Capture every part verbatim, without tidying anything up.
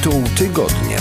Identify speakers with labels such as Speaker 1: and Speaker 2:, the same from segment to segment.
Speaker 1: Tytuł tygodnia.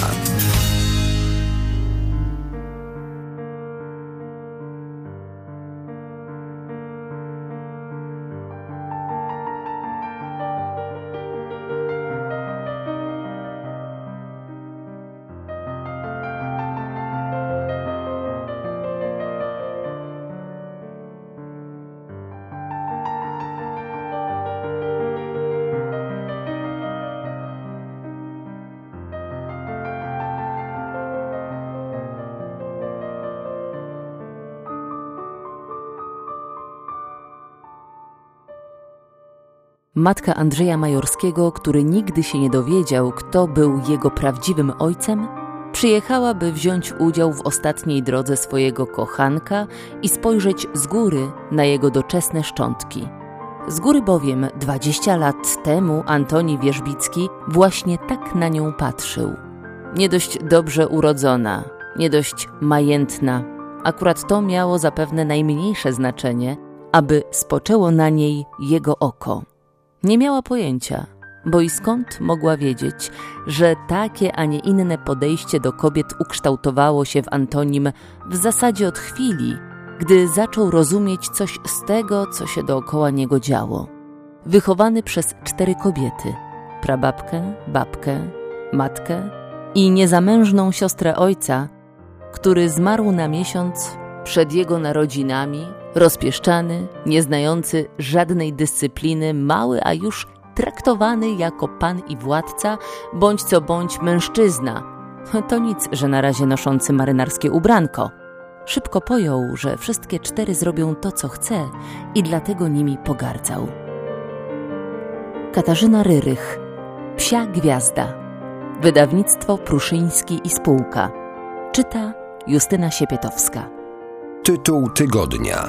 Speaker 2: Matka Andrzeja Majorskiego, który nigdy się nie dowiedział, kto był jego prawdziwym ojcem, przyjechała, by wziąć udział w ostatniej drodze swojego kochanka i spojrzeć z góry na jego doczesne szczątki. Z góry bowiem dwadzieścia lat temu Antoni Wierzbicki właśnie tak na nią patrzył. Nie dość dobrze urodzona, nie dość majętna. Akurat to miało zapewne najmniejsze znaczenie, aby spoczęło na niej jego oko. Nie miała pojęcia, bo i skąd mogła wiedzieć, że takie, a nie inne podejście do kobiet ukształtowało się w Antonim w zasadzie od chwili, gdy zaczął rozumieć coś z tego, co się dookoła niego działo. Wychowany przez cztery kobiety, prababkę, babkę, matkę i niezamężną siostrę ojca, który zmarł na miesiąc przed jego narodzinami, rozpieszczany, nieznający żadnej dyscypliny, mały, a już traktowany jako pan i władca, bądź co bądź mężczyzna. To nic, że na razie noszący marynarskie ubranko. Szybko pojął, że wszystkie cztery zrobią to, co chce i dlatego nimi pogardzał. Katarzyna Ryrych, Psia Gwiazda. Wydawnictwo Pruszyński i Spółka. Czyta Justyna Siepietowska.
Speaker 1: Tytuł tygodnia.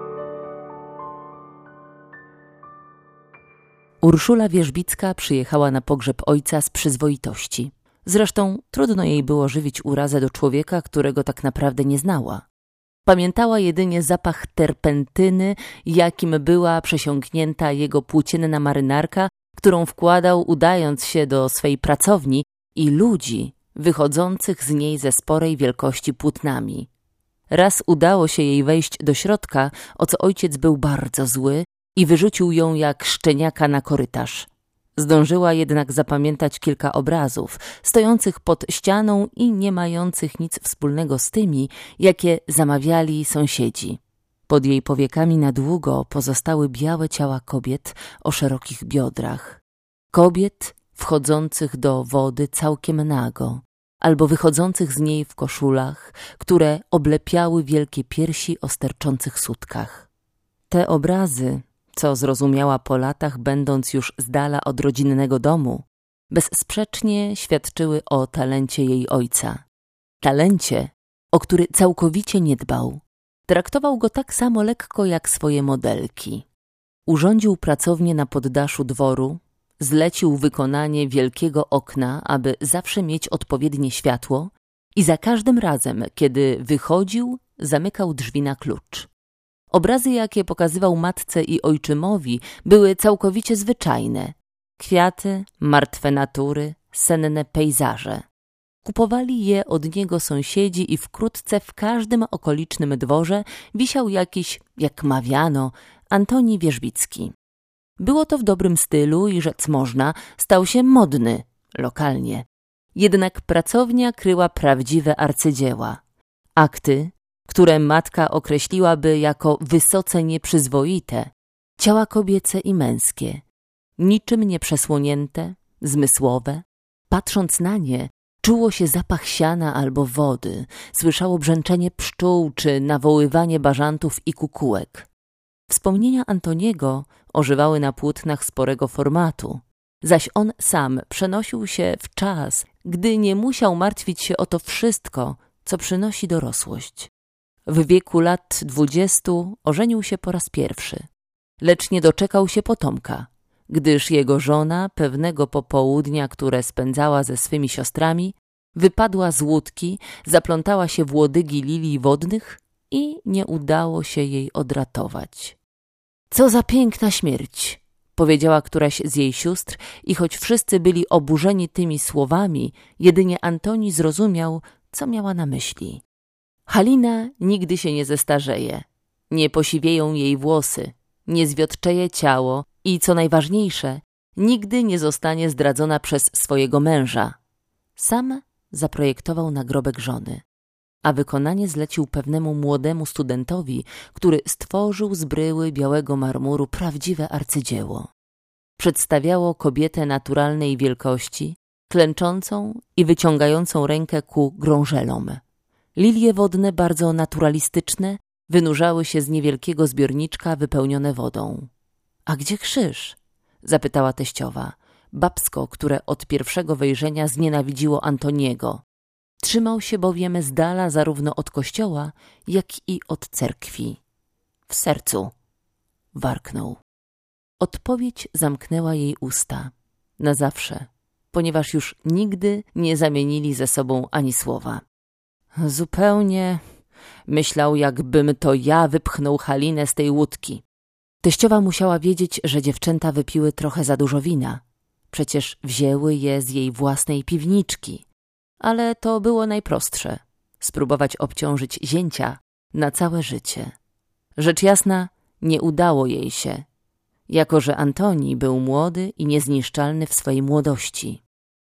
Speaker 2: Urszula Wierzbicka przyjechała na pogrzeb ojca z przyzwoitości. Zresztą trudno jej było żywić urazę do człowieka, którego tak naprawdę nie znała. Pamiętała jedynie zapach terpentyny, jakim była przesiąknięta jego płócienna marynarka, którą wkładał, udając się do swej pracowni, i ludzi wychodzących z niej ze sporej wielkości płótnami. Raz udało się jej wejść do środka, o co ojciec był bardzo zły i wyrzucił ją jak szczeniaka na korytarz. Zdążyła jednak zapamiętać kilka obrazów, stojących pod ścianą i nie mających nic wspólnego z tymi, jakie zamawiali sąsiedzi. Pod jej powiekami na długo pozostały białe ciała kobiet o szerokich biodrach. Kobiet wchodzących do wody całkiem nago, albo wychodzących z niej w koszulach, które oblepiały wielkie piersi o sterczących sutkach. Te obrazy, co zrozumiała po latach, będąc już z dala od rodzinnego domu, bezsprzecznie świadczyły o talencie jej ojca. Talencie, o który całkowicie nie dbał. Traktował go tak samo lekko jak swoje modelki. Urządził pracownię na poddaszu dworu, zlecił wykonanie wielkiego okna, aby zawsze mieć odpowiednie światło, i za każdym razem, kiedy wychodził, zamykał drzwi na klucz. Obrazy, jakie pokazywał matce i ojczymowi, były całkowicie zwyczajne. Kwiaty, martwe natury, senne pejzaże. Kupowali je od niego sąsiedzi i wkrótce w każdym okolicznym dworze wisiał jakiś, jak mawiano, Antoni Wierzbicki. Było to w dobrym stylu i, rzec można, stał się modny, lokalnie. Jednak pracownia kryła prawdziwe arcydzieła. Akty, które matka określiłaby jako wysoce nieprzyzwoite, ciała kobiece i męskie, niczym nieprzesłonięte, zmysłowe. Patrząc na nie, czuło się zapach siana albo wody, słyszało brzęczenie pszczół czy nawoływanie bażantów i kukułek. Wspomnienia Antoniego ożywały na płótnach sporego formatu, zaś on sam przenosił się w czas, gdy nie musiał martwić się o to wszystko, co przynosi dorosłość. W wieku lat dwudziestu ożenił się po raz pierwszy, lecz nie doczekał się potomka, gdyż jego żona pewnego popołudnia, które spędzała ze swymi siostrami, wypadła z łódki, zaplątała się w łodygi lilii wodnych i nie udało się jej odratować. Co za piękna śmierć! powiedziała któraś z jej sióstr i choć wszyscy byli oburzeni tymi słowami, jedynie Antoni zrozumiał, co miała na myśli. Halina nigdy się nie zestarzeje, nie posiwieją jej włosy, nie zwiotczeje ciało i, co najważniejsze, nigdy nie zostanie zdradzona przez swojego męża. Sam zaprojektował nagrobek żony, a wykonanie zlecił pewnemu młodemu studentowi, który stworzył z bryły białego marmuru prawdziwe arcydzieło. Przedstawiało kobietę naturalnej wielkości, klęczącą i wyciągającą rękę ku grążelom. Lilie wodne, bardzo naturalistyczne, wynurzały się z niewielkiego zbiorniczka wypełnione wodą. — A gdzie krzyż? — zapytała teściowa, babsko, które od pierwszego wejrzenia znienawidziło Antoniego. Trzymał się bowiem z dala zarówno od kościoła, jak i od cerkwi. — W sercu — warknął. Odpowiedź zamknęła jej usta. Na zawsze, ponieważ już nigdy nie zamienili ze sobą ani słowa. Zupełnie myślał, jakbym to ja wypchnął Halinę z tej łódki. Teściowa musiała wiedzieć, że dziewczęta wypiły trochę za dużo wina. Przecież wzięły je z jej własnej piwniczki. Ale to było najprostsze. Spróbować obciążyć zięcia na całe życie. Rzecz jasna, nie udało jej się, jako że Antoni był młody i niezniszczalny w swojej młodości.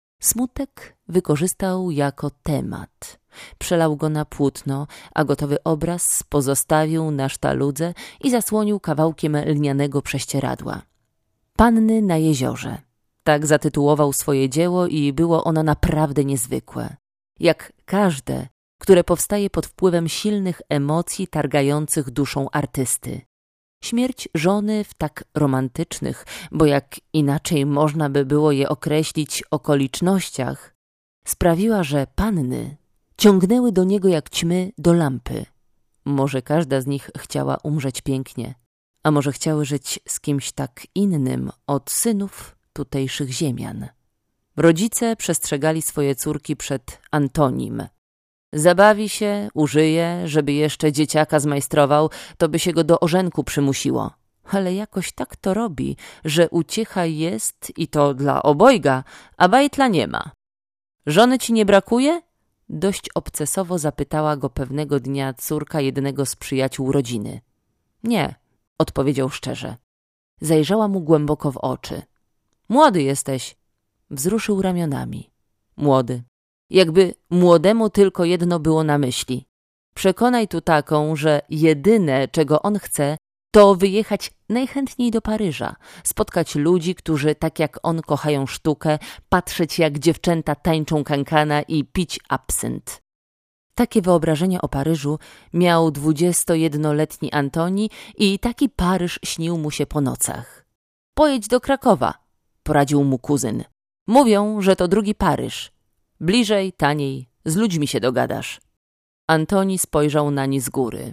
Speaker 2: Smutek wykorzystał jako temat. Przelał go na płótno, a gotowy obraz pozostawił na sztaludze i zasłonił kawałkiem lnianego prześcieradła. Panny na jeziorze. Tak zatytułował swoje dzieło i było ono naprawdę niezwykłe. Jak każde, które powstaje pod wpływem silnych emocji targających duszą artysty. Śmierć żony w tak romantycznych, bo jak inaczej można by było je określić, okolicznościach, sprawiła, że panny ciągnęły do niego jak ćmy do lampy. Może każda z nich chciała umrzeć pięknie, a może chciały żyć z kimś tak innym od synów tutejszych ziemian. Rodzice przestrzegali swoje córki przed Antonim. Zabawi się, użyje, żeby jeszcze dzieciaka zmajstrował, to by się go do ożenku przymusiło. Ale jakoś tak to robi, że uciecha jest i to dla obojga, a bajtla nie ma. Żony ci nie brakuje? Dość obcesowo zapytała go pewnego dnia córka jednego z przyjaciół rodziny. Nie, odpowiedział szczerze. Zajrzała mu głęboko w oczy. Młody jesteś. Wzruszył ramionami. Młody. Jakby młodemu tylko jedno było na myśli. Przekonaj tu taką, że jedyne, czego on chce, to wyjechać najchętniej do Paryża, spotkać ludzi, którzy tak jak on kochają sztukę, patrzeć jak dziewczęta tańczą kankana i pić absynt. Takie wyobrażenie o Paryżu miał dwudziestojednoletni Antoni i taki Paryż śnił mu się po nocach. Pojedź do Krakowa, poradził mu kuzyn. Mówią, że to drugi Paryż. Bliżej, taniej, z ludźmi się dogadasz. Antoni spojrzał nań z góry.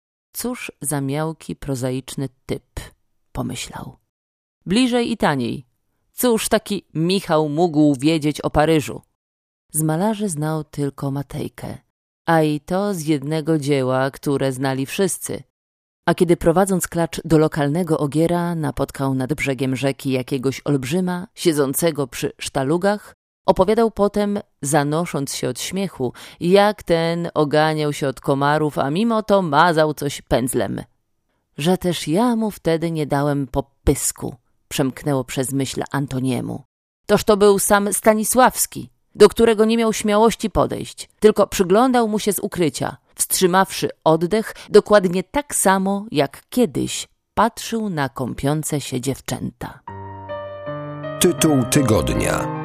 Speaker 2: Cóż za miałki, prozaiczny typ, pomyślał. Bliżej i taniej. Cóż taki Michał mógł wiedzieć o Paryżu? Z malarzy znał tylko Matejkę, a i to z jednego dzieła, które znali wszyscy. A kiedy prowadząc klacz do lokalnego ogiera napotkał nad brzegiem rzeki jakiegoś olbrzyma, siedzącego przy sztalugach, opowiadał potem, zanosząc się od śmiechu, jak ten oganiał się od komarów, a mimo to mazał coś pędzlem. Że też ja mu wtedy nie dałem po pysku, przemknęło przez myśl Antoniemu. Toż to był sam Stanisławski, do którego nie miał śmiałości podejść, tylko przyglądał mu się z ukrycia, wstrzymawszy oddech dokładnie tak samo, jak kiedyś patrzył na kąpiące się dziewczęta.
Speaker 1: Tytuł tygodnia.